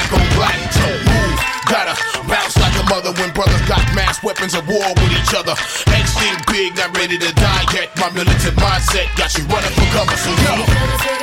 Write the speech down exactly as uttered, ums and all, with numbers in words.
on black. Don't move, gotta bounce like a mother when brothers got mass weapons of war with each other. Heads think big, not ready to die yet. My militant mindset got you running for cover, so yo.